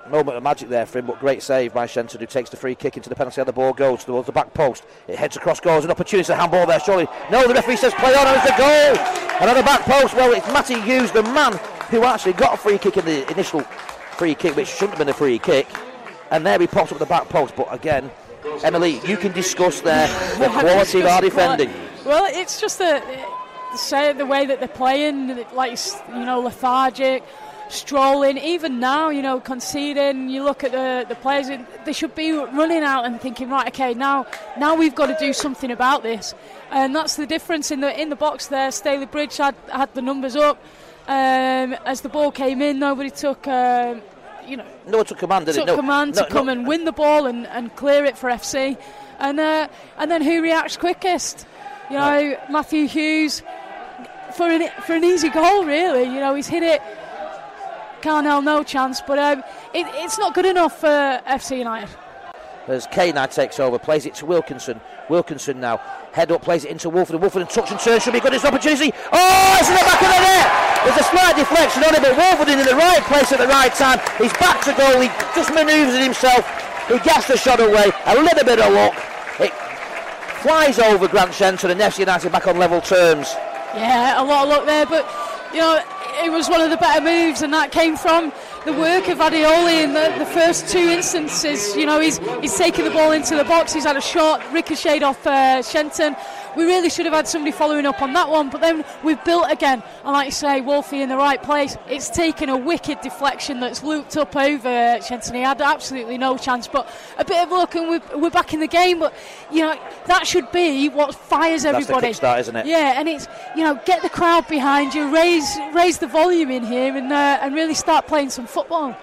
moment of magic there for him, but great save by Shenton, who takes the free kick into the penalty area. The ball goes towards the back post. It heads across goals, an opportunity to handball there, surely. No, the referee says play on, and it's the goal! Another back post. Well, it's Matty Hughes, the man who actually got a free kick in the initial free kick, which shouldn't have been a free kick. And there he pops up the back post. But again, Emily, you can discuss there the quality of our defending. Well, it's just the way that they're playing, like, lethargic, strolling. Even now, conceding. You look at the players; they should be running out and thinking, right, okay, now we've got to do something about this. And that's the difference in the box there. Staley Bridge had the numbers up. As the ball came in, nobody took. No one took command, did it? Took command to come and win the ball and clear it for FC. And then who reacts quickest? Matthew Hughes for an easy goal, really. He's hit it. Carnell, no chance, but it's not good enough for FC United. As Kane now takes over, plays it to Wilkinson. Wilkinson now, head up, plays it into Wolford. Wolford touch and turn, should be good, it's an opportunity. Oh, it's in the back of the net! There's a slight deflection on it, but Wolford in the right place at the right time. He's back to goal, he just manoeuvres it himself. He gets the shot away, a little bit of luck. It flies over Grant Shenton and FC United back on level terms. Yeah, a lot of luck there, but it was one of the better moves, and that came from the work of Adioli in the first two instances. He's taken the ball into the box, he's had a shot ricocheted off Shenton. We really should have had somebody following up on that one, but then we've built again, and like you say, Wolfie in the right place. It's taken a wicked deflection that's looped up over Shenton. He had absolutely no chance, but a bit of luck, and we're back in the game. But that should be what fires everybody. That's the kickstart, isn't it? Yeah, and it's get the crowd behind you, raise the volume in here, and really start playing some football.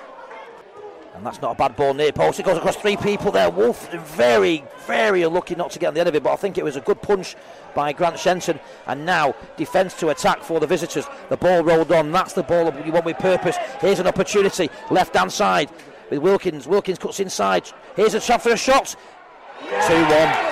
And that's not a bad ball near post. It goes across three people there. Wolf very, very unlucky not to get on the end of it, but I think it was a good punch by Grant Shenton. And now defence to attack for the visitors. The ball rolled on. That's the ball you want with purpose. Here's an opportunity. Left hand side with Wilkins. Wilkins cuts inside. Here's a shot for a shot. 2-1.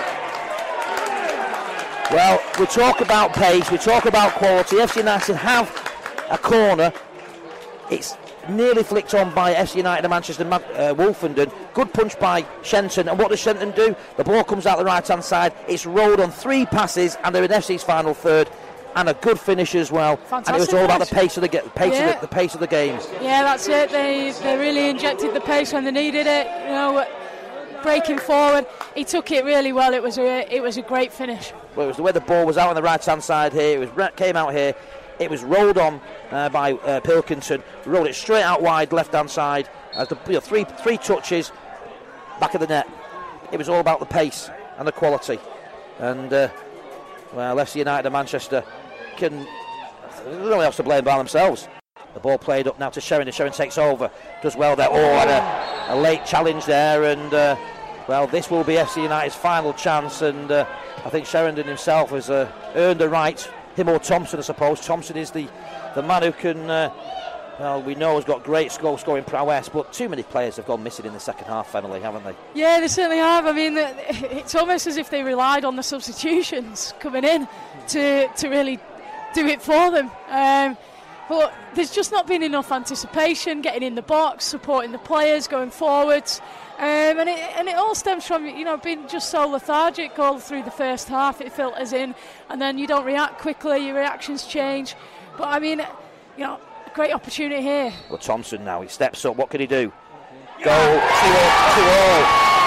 Well, we talk about pace, we talk about quality. FC United have a corner. It's nearly flicked on by FC United and Manchester Wolfenden. Good punch by Shenton, and what does Shenton do? The ball comes out the right hand side. It's rolled on 3 passes, and they're in FC's final third, and a good finish as well. Fantastic. And it was all about the pace of the pace of the game. Yeah, that's it. They really injected the pace when they needed it. Breaking forward, he took it really well. It was a great finish. Well, it was the way the ball was out on the right hand side here. Came out here. It was rolled on by Pilkington, rolled it straight out wide, left-hand side, as the three touches, back of the net. It was all about the pace and the quality. And, FC United and Manchester can really have to blame by themselves. The ball played up now to Sheringham. Sheringham takes over, does well there. And a late challenge there, and, this will be FC United's final chance, and I think Sheringham himself has earned the right. Him or Thompson, I suppose. Thompson is the man who can, we know has got great goal-scoring prowess, but too many players have gone missing in the second half, Emily, haven't they? Yeah, they certainly have. I mean, it's almost as if they relied on the substitutions coming in to really do it for them. But there's just not been enough anticipation, getting in the box, supporting the players, going forwards. And it all stems from being just so lethargic all through the first half. It filters in, and then you don't react quickly. Your reactions change. But I mean, a great opportunity here. Well, Thompson now, he steps up. What can he do? Goal 2-all.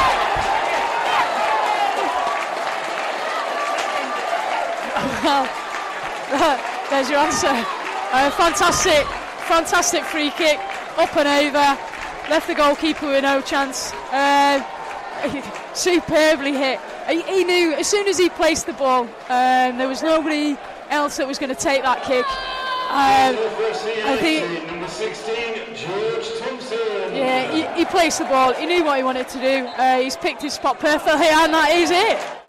There's your answer. Fantastic free kick, up and over. Left the goalkeeper with no chance. Superbly hit. He knew as soon as he placed the ball, there was nobody else that was going to take that kick. I think. Number 16, George Thompson. Yeah, he placed the ball. He knew what he wanted to do. He's picked his spot perfectly, and that is it.